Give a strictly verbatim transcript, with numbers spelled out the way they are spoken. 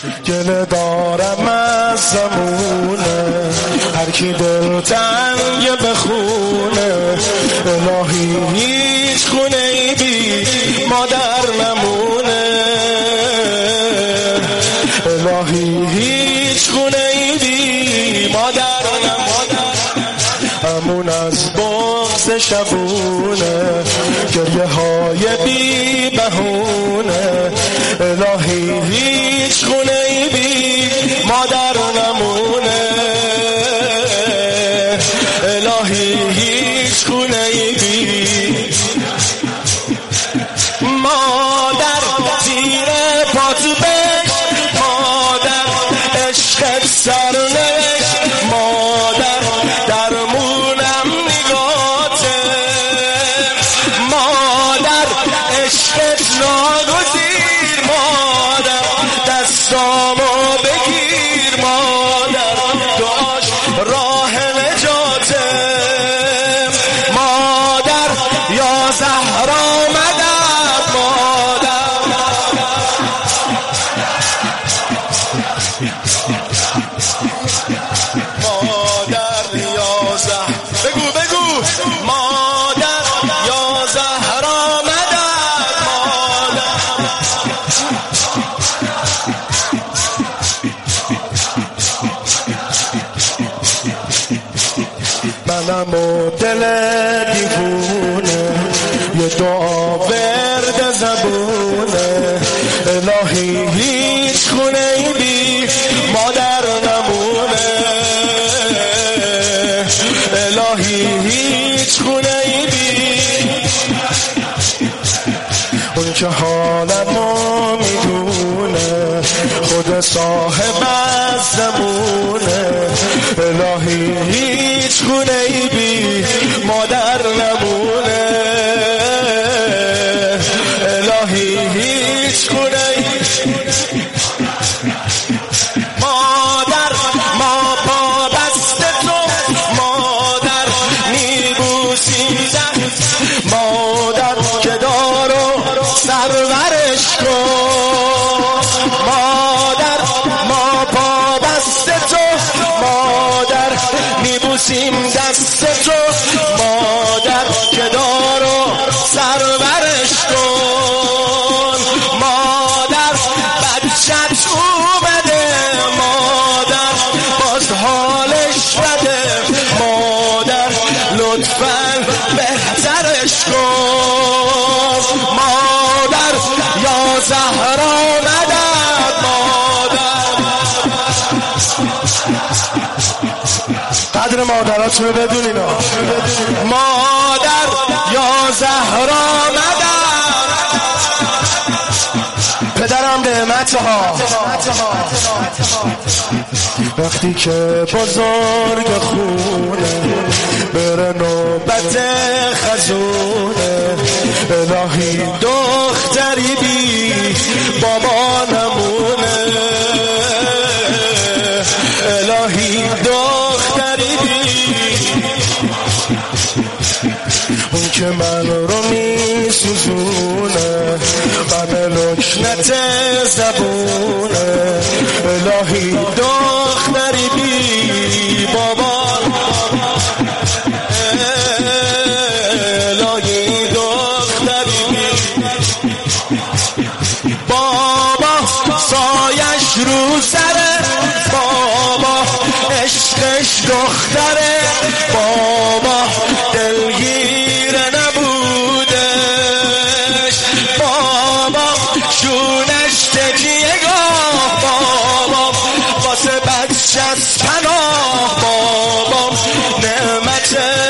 گله دارم از زمونه هر کی دل تنگ بخونه الهی هیچ خونه ای بی مادر نمونه الهی هیچ خونه ای بی مادر نمونه همون از بغض شبونه گریه های بی بهونه الهی هیچ خونه ای بی مادر نمونه الهی هیچ خونه ای بی مادر زیر پات بش مادر عشقت سرنوشت مادر درمونم نگاته مادر عشقت ناگزیر مادر دستامو بگیر مادر دعاش راه نجاته مادر یا زهرا مدد مادر مادر یا زهرا بگو بگو مادر یا زهرا مدد مادر منم و دل دیوونه یه دعا ورد زبونه الهی هیچ خونه ای بی مادر نمونه الهی هیچ خونه ای بی اون که حالمو میدونه خود صاحب از زمونه الهی هیچ خونه ای بی مادر نمونه الهی هیچ خونه ای مادر ما پا دست تو مادر میبوسیم دست مادر که دارو سرورش کن مادر ما پا دست تو مادر میبوسیم دست تو مادر که دارو سرورش کن مادر بچت اومده مادر باز حالش بده مادر لطفاً بهترش کن مادر یا زهرا مدد مادر قدر مادرات رو بدونین مادر یا زهرا مدد پدرم نعمتها وقتی که بزرگ خونه بره نوبت خزونه الهی دختری بی بابا نمونه الهی دختری بی اون که من رو می سوزونه من لکنت زبونه الهی دختری بی بابا الهی دختری بی بابا سایش رو سره بابا عشقش دختره بابا دلگیر نبودش بابا شونش تکیه گاه بابا واسه بچه از پناه بابا نعمت